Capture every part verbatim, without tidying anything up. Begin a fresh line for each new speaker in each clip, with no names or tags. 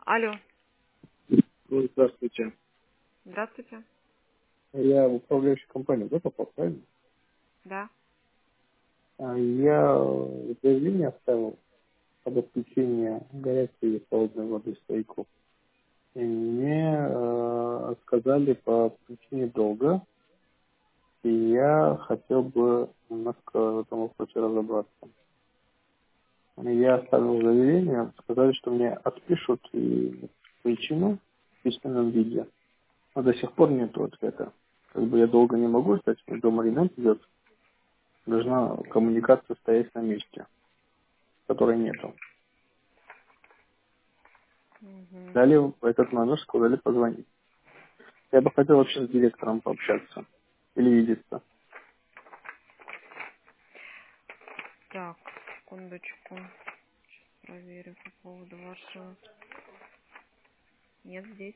Алло,
Ну, здравствуйте.
здравствуйте.
Я в управляющую компанию, да, попал, правильно?
Да.
А Я э, заявление оставил об отключении горячей и холодной воды в стояку. И мне э, сказали по причине долга, и я хотел бы немножко в этом вопросе разобраться. Я оставил заявление, сказали, что мне отпишут и причину в письменном виде. Но до сих пор нет ответа. Как бы я долго не могу ждать, мне дома ремонт идет. Должна коммуникация стоять на месте, которой нету.
Мгм.
Далее в этот номер сказали позвонить. Я бы хотел вообще с директором пообщаться или видеться.
Так, секундочку. Проверю по поводу вашего. Нет здесь.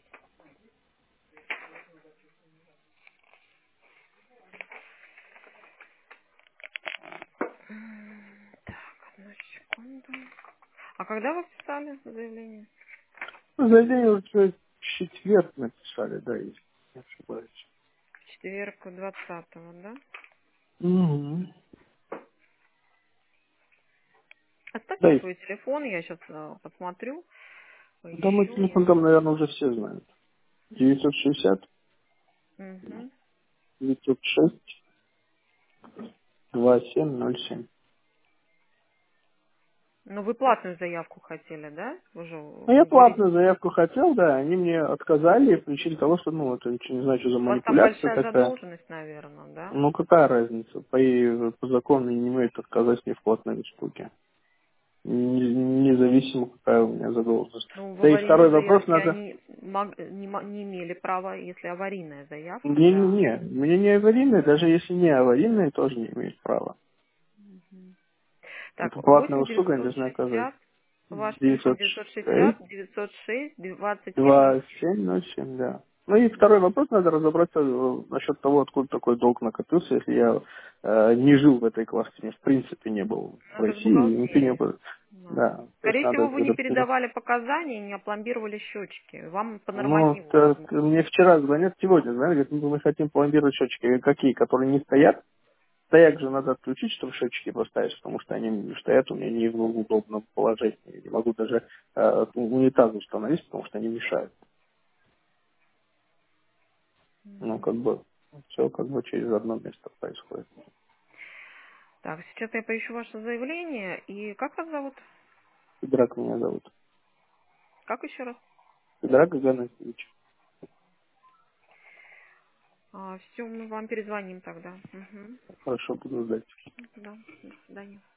М, Так, одну секунду. А когда вы писали заявление?
Ну, заявление уже в четверг написали, да, если не ошибаюсь.
В четверг двадцатого, да?
Угу. Да,
Оставьте
и
свой телефон, я сейчас посмотрю,
да, мой
поищу.
телефон там, наверное, уже все знают. девятьсот шестьдесят
Угу.
девятьсот шесть двадцать семь ноль семь.
Ну, вы платную заявку хотели, да? Вы же
Ну, я
говорите,
платную заявку хотел, да, они мне отказали в причине того, что, ну, это ничего не знаю, что за
у вас там
манипуляция
большая
такая.
задолженность, наверное, да?
Ну, какая разница? По, и- по закону не имеют отказать мне в платной услуге. Не- Независимо, какая у меня задолженность.
Ну, в
Да и
аварийной
второй вопрос
заявке
надо...
они мог- не, мо- не имели права, если аварийная заявка, да.
Не-не-не, мне не аварийные, даже если не аварийные, тоже не имеют права.
Мгм. Так,
Это платная
восемь
услуга, они
девятьсот
должны оказать.
шестьдесят, ваш телефон
девятьсот
девятьсот шестьдесят
шесть
девятьсот шесть двадцать семь ноль
двадцать
семь.
семь ноль семь, да. Ну и второй вопрос, надо разобраться э, насчет того, откуда такой долг накопился, если я э, не жил в этой квартире, в принципе не был в
Надо с
России, и ничего не
бухгалтерии.
было.
Да.
Да, то есть
Скорее
надо
всего, вы не
уже... пере-
передавали показания и не опломбировали счетчики. Вам по
Ну,
нормативу
так,
должно.
мне вчера звонят, сегодня звонят, говорят, ну, мы хотим пломбировать счетчики. Я говорю, какие, которые не стоят? Стояк же надо отключить, чтобы счетчики поставить, потому что они не стоят у меня не в удобном положении. Я не могу даже э, унитаз установить, потому что они мешают. Ну, как бы, все как бы через одно место происходит.
Так, сейчас я поищу ваше заявление. И как вас зовут?
Драк меня зовут.
Как еще раз?
Драк Ганасевич.
А, все, мы вам перезвоним тогда. Угу.
Хорошо, буду ждать.
Да, до свидания.